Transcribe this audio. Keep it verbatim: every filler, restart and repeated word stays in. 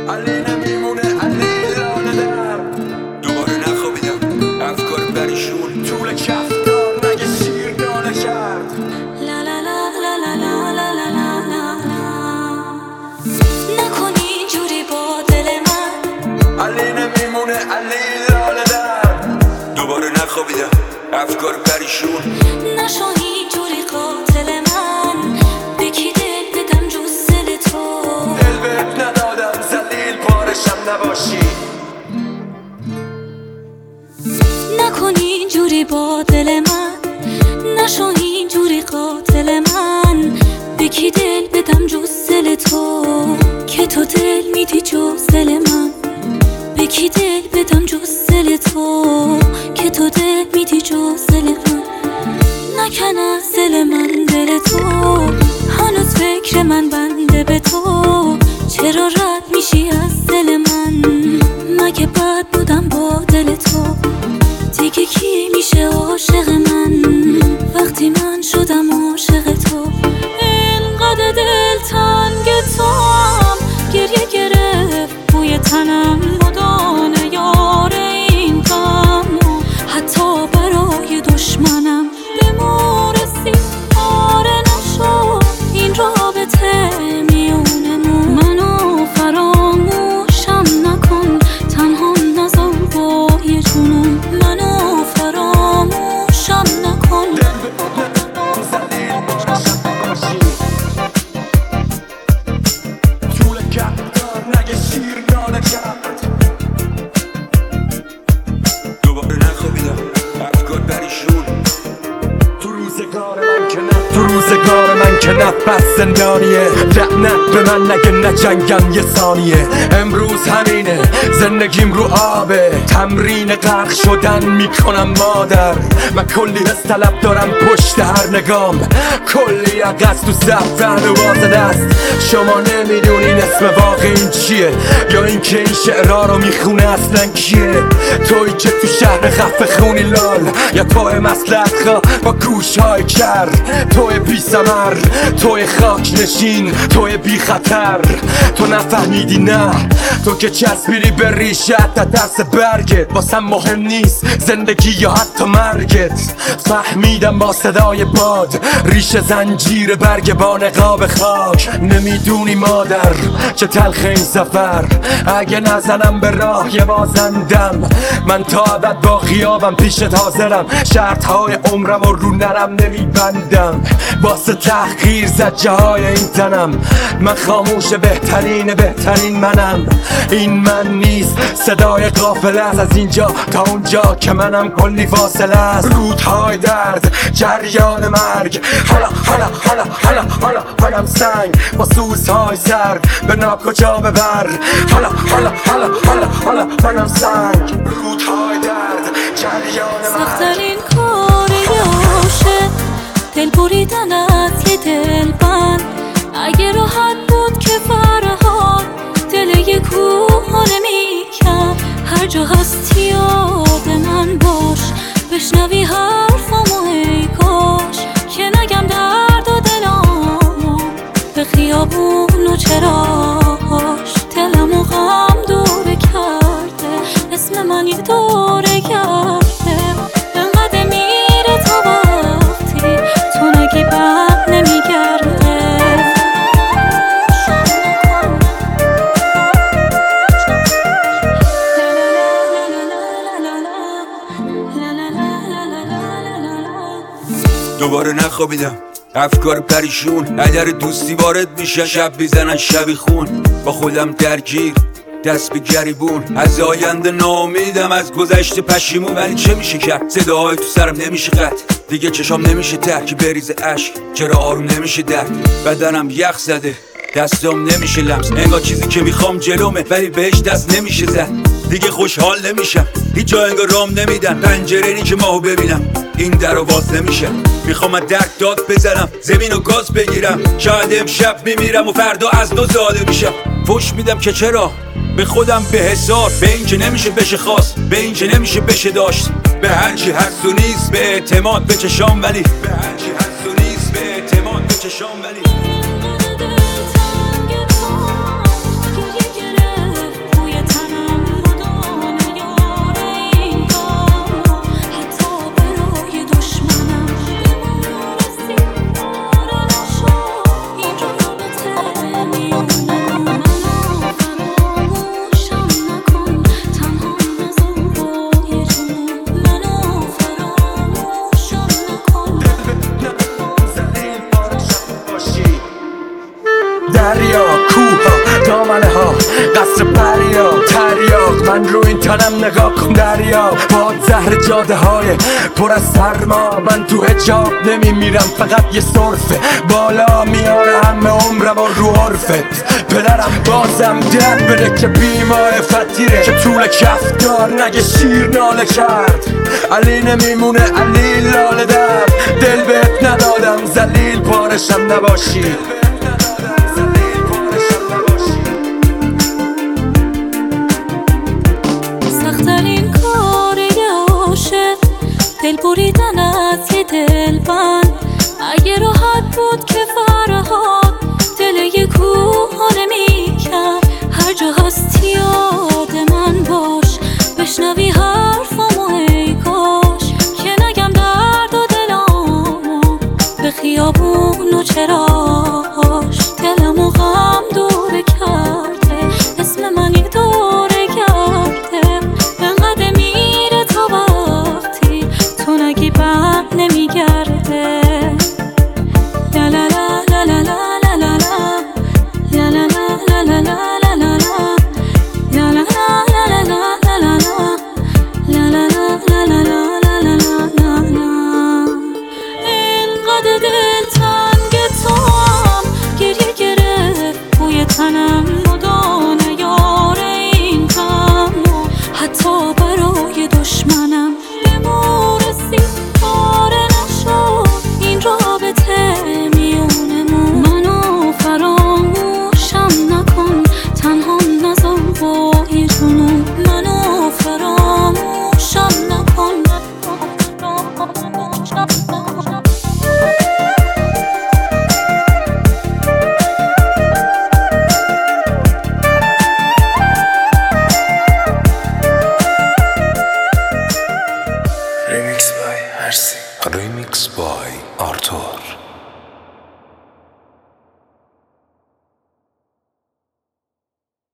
علی نمیمونه علی لانه در دوباره نخوابیدم افکار پریشون طول کفتار مگه شیر دانه کرد لا لا لا لا لا لا لا لا لا لا نکنی اینجوری با دل من علی نمیمونه علی لانه در دوباره نخوابیدم افکار پریشون نشو اینجوری قاتل من به کی دل بدم جز دل تو دل بهت ندادم ذلیل پارشم نباشی نکنی اینجوری با دل من نشو اینجوری قاتل من به کی دل بدم جز دل تو که تو دل میدی جز دل من به کی دل بدم جز دل تو که تو دل میدی جز دل من نکن از دل من دل تو هنوز فکر من بنده به تو چرا رد میشی از دل من مگه بد بودم با دل تو دیگه کی میشه عاشق من وقتی من شدم عاشق تو اینقدر دل تنگ تو هم گریه گرفت بوی تنم مدانه یار این غم حتی برای دشمنم بمورسی آره نشو این رابطه میونمون منو فراموشم نکن تنها نذار با یه جنون منو فراموشم نکن طول کفتار نگه شیر دانه کرد دوباره نخوابیدم افکار پریشون تو روزگار من که نه تو روزگار من که نفس زندانیه لعنت به من نگه نجنگم یه ثانیه امروز همینه زندگیم رو آبه تمرین غرق شدن میکنم مادر من کلی از طلب دارم پشت هر نگام کلی عقص تو زفتن و باز دست شما نمیدونین اسم واقع این چیه یا اینکه این شعرها رو میخونه اصلا کیه توی که تو شهر خفه خونی لال یا توی مسلحت خواه با گوشهای کر توی بی ثمر توی خاک نشین توی بی خطر تو نفهمیدی نه تو که چسبیدی به ریشت تا دست برگت واسم مهم نیست زندگی یا حتی مرگت فهمیدم با صدای باد ریش زنجیر برگ با نقاب خاک نمیدونی مادر چه تلخ این سفر اگه نزنم به راه یه بازندم من تا ابد با خیابم پیشت حاضرم شرط های عمرم و رو نرم نمیبندم واسه تحقیر زجه های این تنم من خاموش بهترین بهترین منم این من نیست صدای قافله است از اینجا تا اونجا که منم کلی فاصله است رودهای درد جریان مرگ حالا حالا حالا حالا حالا حالم سنگ با سوزهای سر به ناکجا ببر حالا حالا حالا حالا حالا حالم سنگ رودهای درد جریان مرگ سخت‌ترین کاری عاشق دل بریدن از یه دل بند اگه راحت بود که فرهاد دل یه کوه نمی‌کرد هر جا هستی یاد من باش بشنوی حرفمو ای کاش که نگم درد و دلامو به خیابون و چراغاش دلمو غم دوره کرده اسم من یه دوره کرده انقدر میره تا وقتی تو نگی بر نمیگرده دوباره نخوابیدم افکار پریشون اگر دوستی وارد میشن شب بیزنن شبی خون با خودم درگیر دست به گریبون از آینده ناامیدم از گذشته پشیمون ولی چه میشه کرد صداهای تو سرم نمیشه قطع دیگه چشام نمیشه ترکی بریز عشق چرا آروم نمیشه درد بدنم یخ زده دستام نمیشه لمس انگار چیزی که میخوام جلومه ولی بهش دست نمیشه زد دیگه خوشحال نمیشم هیچ جا انگار رام نمیدن پنجره نی که ماهو ببینم این درو باز نمیشه میخوام از درک داد بزنم زمین و گاز بگیرم شاید امشب میمیرم و فردا از دو زاده میشم فوش میدم که چرا به خودم به حسار به این که نمیشه بشه خواست به این که نمیشه بشه داشت به هرچی هست و نیست به اعتماد به چشام ولی به هرچی هست و نیست به اعتماد به چشام ولی منم نگاه کن دریا باد زهر جاده های پر از سرما من تو حجاب نمیمیرم فقط یه صرفه بالا میاره همه عمرم و رو عرفت پدرم بازم درد بده که بیمار فتیره که طول کفتار نگه شیر ناله کرد علی نمیمونه علی لاله در دل بهت ندادم ذلیل پارشم نباشی سخت‌ترین کار یه عاشق دل بریدن از یه دلبند اگه راحت بود که فرهاد دل یه کوه نمی‌کرد هر جا هستی یاد من باش بشنوی حرفامو ای کاش که نگم درد و دلامو به خیابون و چراش دلمو غم دوره کرده اسم منی دوره کرده انقدر میره تا وقتی تو نگی بر نمیگرده لا لا لا لا لا لا لا لا لا لا لا لا لا لا لا اینقدر دلتنگ توام گریه گرفت بوی تنم مدانه یار این غم حتی برای دشمنم بمورسی پاره نشد این رابطه میونمون منو فراموشم نکن تنها نذار با این جنون منو فراموشم نکن Remix by Arsi. Remix by Arthur.